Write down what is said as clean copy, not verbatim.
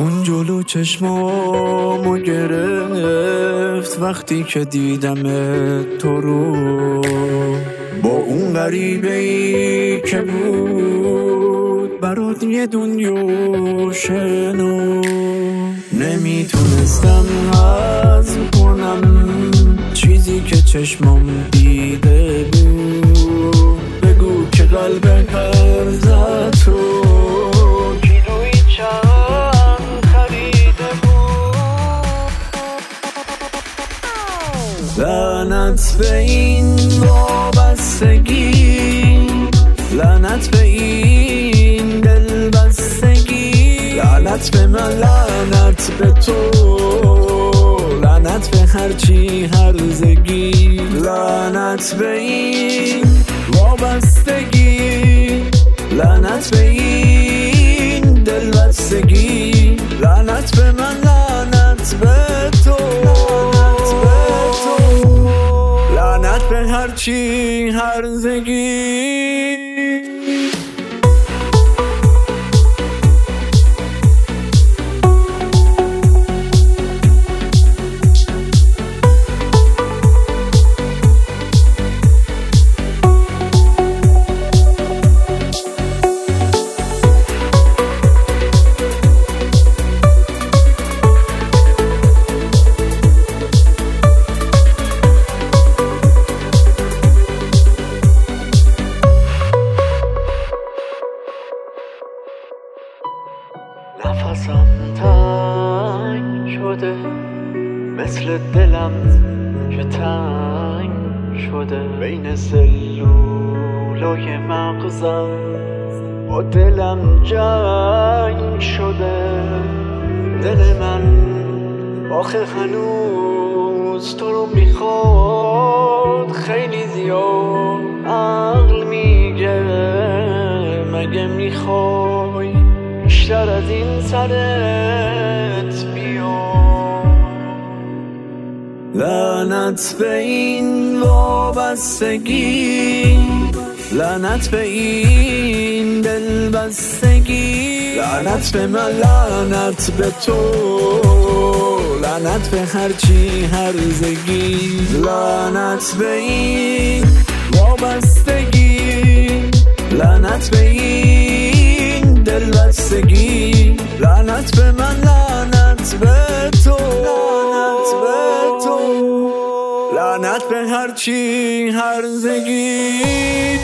خون جلو چشمامو گرفت وقتی که دیدم تو رو، با اون غریبه‌ای که بود برات یه دنیا شنو. نمیتونستم هضم کنم چیزی که چشمام دیده بود. بگو که قلب هرزت تو کیلویی چند خریده بود. لعنت به این وابستگی، لعنت به این دلبستگی، لعنت به من، لعنت به تو، لعنت به هرچی هرزگی. لعنت به این وابستگی، لعنت به این دلبستگی، لعنت به من، لعنت به تو، لعنت به هرچی هرزگی. نفسم تنگ شده مثل دلم که تنگ شده، بین سلولای مغزم با دلم جنگ شده. دل من آخه هنوز تو رو میخواد خیلی زیاد. عقل میگه مگه میخوای بیشتر از این سرت بیا. لعنت به این وابستگی، لعنت به این دلبستگی، لعنت به من، لعنت به تو، لعنت به هرچی هرزگی. لعنت به این وابستگی، لعنت به این دلبستگی، لعنت به من، لعنت به تو، لعنت به تو، لعنت به هرچی هرزگی.